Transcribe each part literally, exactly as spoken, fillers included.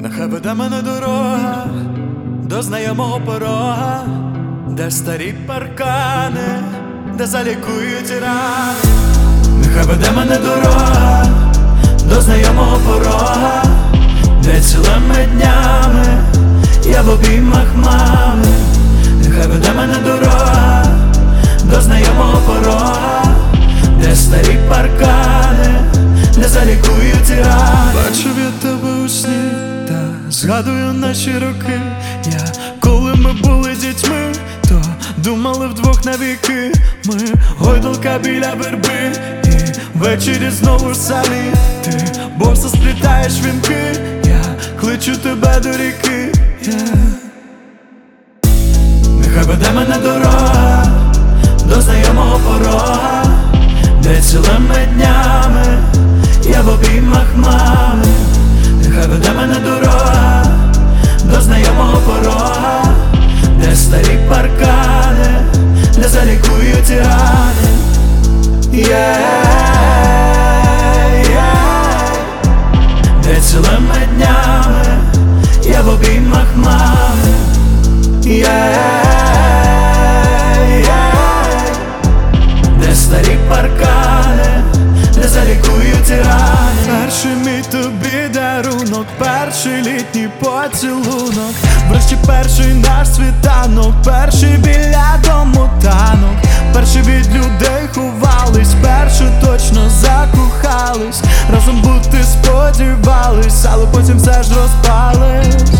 Нехай веде мене дорога до знайомого порога, де старі паркани, де залікують рани. Нехай веде мене дорога до знайомого порога, де цілими днями я в обіймах мами. Нехай веде мене дорога до знайомого порога, де старі паркани, де залікують рани. Бачив я тебе у сні, та згадую наші роки. Я, коли ми були дітьми, то думали вдвох навіки. Ми гойдалка біля верби, і ввечері знову самі. Ти босо сплітаєш вінки, я кличу тебе до ріки. yeah. Нехай веде мене дорога до знайомого порога, де цілими днями я в обіймах мами. Нехай веде мене дорога до знайомого порога, де старі паркани, де залікують рани. yeah, yeah. Де цілими днями я в обіймах мами. yeah, yeah. Де старі паркани, де залікують рани. Перший мій тобі дарунок, перший літній поцілунок, врешті перший наш світанок, перший біля дому танок, перший від людей ховались, перший точно закохались, разом бути сподівались, але потім все ж розпались.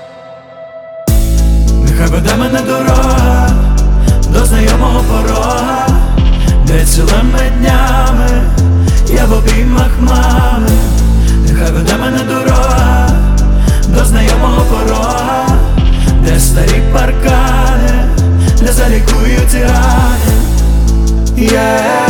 Нехай веде мене дорога до знайомого порога, де цілими днями я в обіймах мами. Нехай веде мене дорога до знайомого порога, де старі паркани, де залікують рани. yeah.